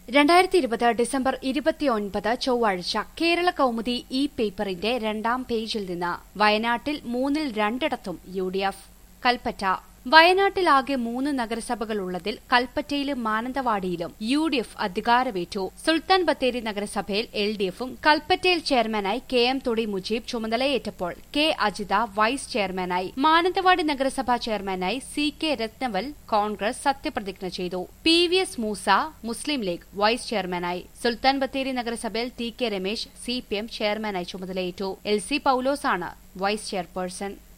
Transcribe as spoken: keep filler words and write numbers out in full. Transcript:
രണ്ടായിരത്തി ഇരുപത് ഡിസംബർ ഇരുപത്തിയൊൻപത് ചൊവ്വാഴ്ച കേരള കൗമുദി ഇ പേപ്പറിന്റെ രണ്ടാം പേജിൽ നിന്ന് വയനാട്ടിൽ മൂന്നിൽ രണ്ടിടത്തും യു ഡി എഫ്. കൽപ്പറ്റ. വയനാട്ടിലാകെ മൂന്ന് നഗരസഭകളുള്ളതിൽ കൽപ്പറ്റയിലും മാനന്തവാടിയിലും യു ഡി എഫ് അധികാരമേറ്റു. സുൽത്താൻ ബത്തേരി നഗരസഭയിൽ എൽ ഡി എഫും കൽപ്പറ്റയിൽ ചെയർമാനായി കെ എം തൊടി മുജീബ് ചുമതലയേറ്റപ്പോൾ കെ അജിത വൈസ് ചെയർമാനായി. മാനന്തവാടി നഗരസഭാ ചെയർമാനായി സി കെ രത്നവൽ കോൺഗ്രസ് സത്യപ്രതിജ്ഞ ചെയ്തു. P V S Moosa Muslim League vice ചെയർമാനായി. സുൽത്താൻ ബത്തേരി നഗരസഭയിൽ T K Ramesh C P M ചെയർമാനായി ചുമതലയേറ്റു. എൽ സി പൌലോസാണ് വൈസ് ചെയർപേഴ്സൺ.